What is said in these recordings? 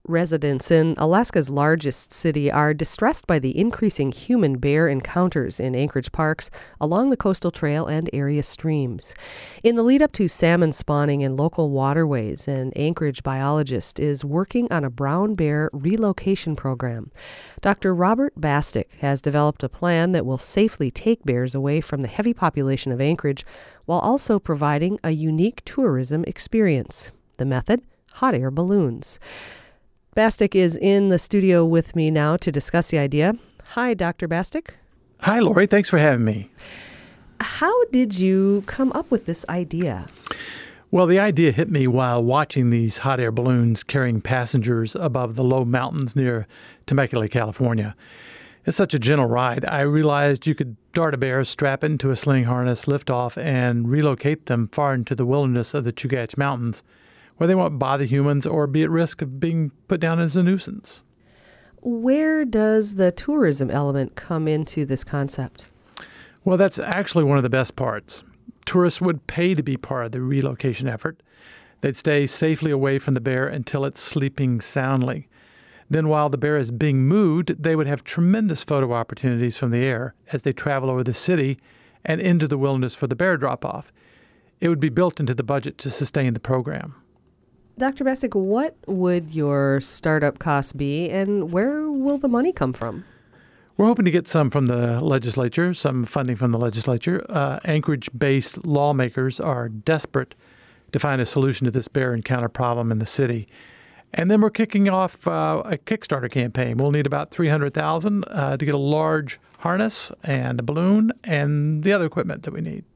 Residents in Alaska's largest city are distressed by the increasing human-bear encounters in Anchorage parks along the coastal trail and area streams. In the lead-up to salmon spawning in local waterways, an Anchorage biologist is working on a brown bear relocation program. Dr. Robert Bastick has developed a plan that will safely take bears away from the heavy population of Anchorage while also providing a unique tourism experience. The method? Hot air balloons. Bastick is in the studio with me now to discuss the idea. Hi, Dr. Bastick. Hi, Lori. Thanks for having me. How did you come up with this idea? Well, the idea hit me while watching these hot air balloons carrying passengers above the low mountains near Temecula, California. It's such a gentle ride. I realized you could dart a bear, strap it into a sling harness, lift off, and relocate them far into the wilderness of the Chugach Mountains, where they won't bother humans or be at risk of being put down as a nuisance. Where does the tourism element come into this concept? Well, that's actually one of the best parts. Tourists would pay to be part of the relocation effort. They'd stay safely away from the bear until it's sleeping soundly. Then while the bear is being moved, they would have tremendous photo opportunities from the air as they travel over the city and into the wilderness for the bear drop-off. It would be built into the budget to sustain the program. Dr. Bastick, what would your startup costs be, and where will the money come from? We're hoping to get some from the legislature, some funding from the legislature. Anchorage-based lawmakers are desperate to find a solution to this bear encounter problem in the city. And then we're kicking off a Kickstarter campaign. We'll need about $300,000 to get a large harness and a balloon and the other equipment that we need.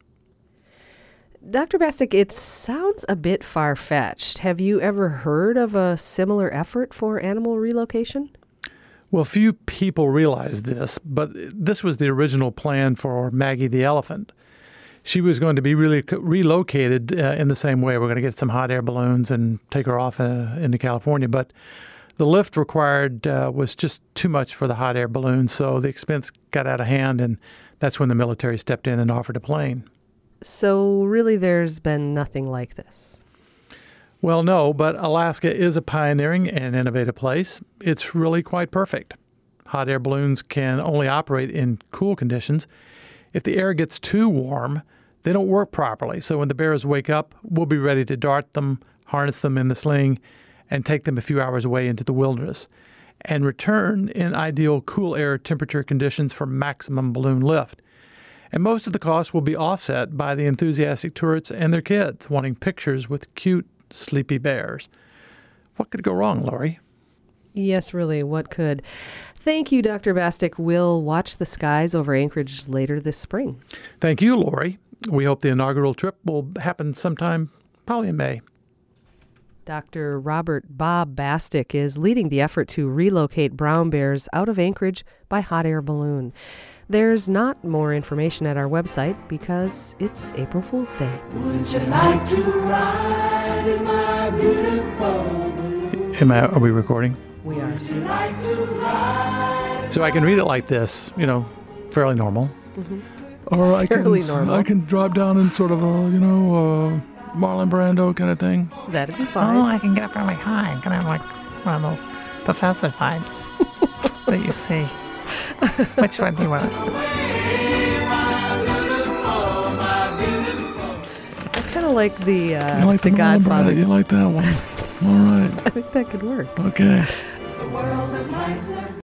Dr. Bastick, it sounds a bit far-fetched. Have you ever heard of a similar effort for animal relocation? Well, few people realize this, but this was the original plan for Maggie the elephant. She was going to be really relocated in the same way. We're going to get some hot air balloons and take her off into California, but the lift required was just too much for the hot air balloon, so the expense got out of hand, and that's when the military stepped in and offered a plane. So really there's been nothing like this? Well, no, but Alaska is a pioneering and innovative place. It's really quite perfect. Hot air balloons can only operate in cool conditions. If the air gets too warm, they don't work properly. So when the bears wake up, we'll be ready to dart them, harness them in the sling, and take them a few hours away into the wilderness, and return in ideal cool air temperature conditions for maximum balloon lift. And most of the cost will be offset by the enthusiastic tourists and their kids wanting pictures with cute, sleepy bears. What could go wrong, Lori? Yes, really, what could? Thank you, Dr. Bastick. We'll watch the skies over Anchorage later this spring. Thank you, Lori. We hope the inaugural trip will happen sometime, probably in May. Dr. Robert Bob Bastick is leading the effort to relocate brown bears out of Anchorage by hot air balloon. There's not more information at our website because it's April Fool's Day. Would you like to ride in my beautiful balloon? Are we recording? We are. Would you like to ride? So I can read it like this, fairly normal. Mm-hmm. Or I Fairly normal. I can drop down in sort of a, Marlon Brando kind of thing. That'd be fine. Oh, I can get up really high. I'm kind of like one of those professor vibes that you see. Which one do you want? I kind of like the You like the Marlon Godfather. Brando? You like that one? All right. I think that could work. Okay. The world's a nicer